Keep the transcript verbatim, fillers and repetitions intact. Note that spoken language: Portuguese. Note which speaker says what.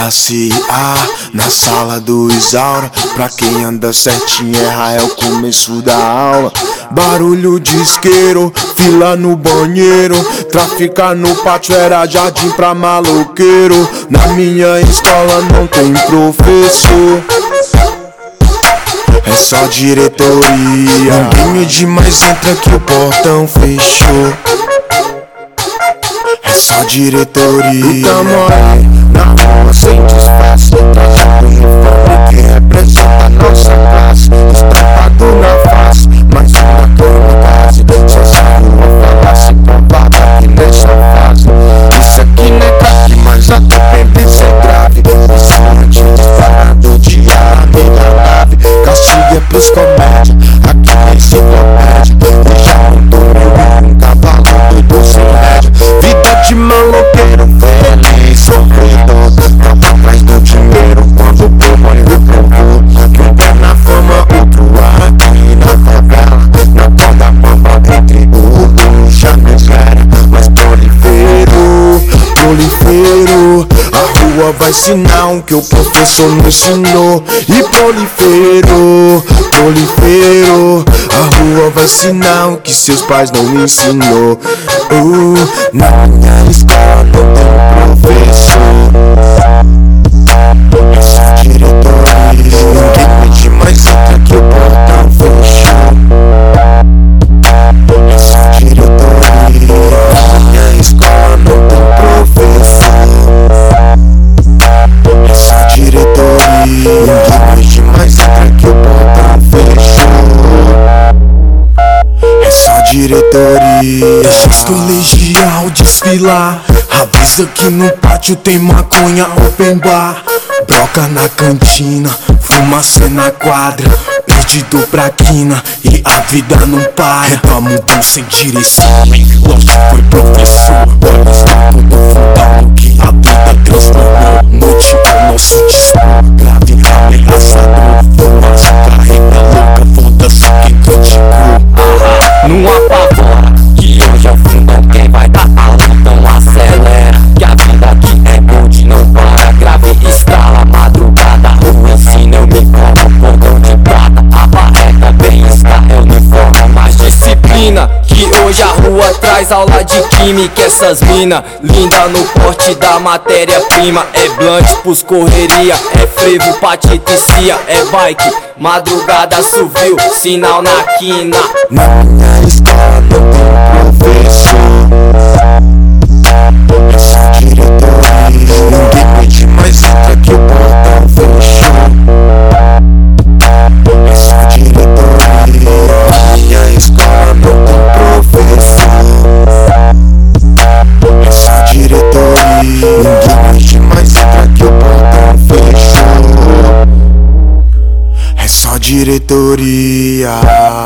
Speaker 1: Classe A, na sala do Isaura. Pra quem anda certinho erra é o começo da aula. Barulho de isqueiro, fila no banheiro. Traficar no pátio era jardim pra maloqueiro. Na minha escola não tem professor, é só diretoria. Ninguém demais entra que o portão fechou, é só diretoria. E tamo aí na rua sem disfarce, trazendo uniforme que representa a nossa classe. Estampado na face, mais uma kamikaze. Só essa rua falasse provada aqui nessa fase. Isso aqui não é craque, mas a dependência é grave. Visante disparado de arma e da nave. Castigo é pros comédia, aqui na enciclopédia. E já montou meu um cavalo doido sem rédea. Vida de maloqueiro, feliz, sofredor. Tava atrás do dinheiro quando o demônio provou. Que um pé na fama, outro aqui na favela. Na corda bamba entre o luxo e a miséria. Mas prolifero, prolifero. A rua vai ensinar o que o professor não ensinou. E prolifero, prolifero. A rua vai ensinar o que seus pais não me ensinou. uh, Na minha escola não tem professor, é só diretoria. Ninguém pede mais entra que o portão fechou, é só diretoria. Na minha escola não tem professor, é só diretoria. Ninguém pede mais entra que o portão fechou, é só diretoria. Deixa os colegial desfilar. Avisa que no pátio tem maconha open bar. Broca na cantina, fumaça na quadra. Perdido pra quina e a vida não para. Vamos bom sem direção, lógico foi professor. Olha os tempos do fundão que a vida transformou. Noite é nosso dispor, grave ameaçador. Fumaça carrega louca, foda-se quem criticou.
Speaker 2: Não apavora, que hoje é o fundão quem vai dar aula, então acelera. Que a vida aqui é gold, não para. Grave escala, madrugada, rua ensina, eu me como cordão de prata. A barreca, bem-estar, é uniforme, mais disciplina. Que hoje a rua traz aula de química. Essas mina, linda no porte da matéria-prima. É blunt pros correria, é frevo pra titicia. É bike, madrugada subiu, sinal na quina.
Speaker 1: Na minha escola não tem professor, é só diretoria. Ninguém pede mais entra que o portão fechou, é só diretoria. Na minha escola não tem professor, é só diretoria. Ninguém pede mais entra que o portão fechou, é só diretoria.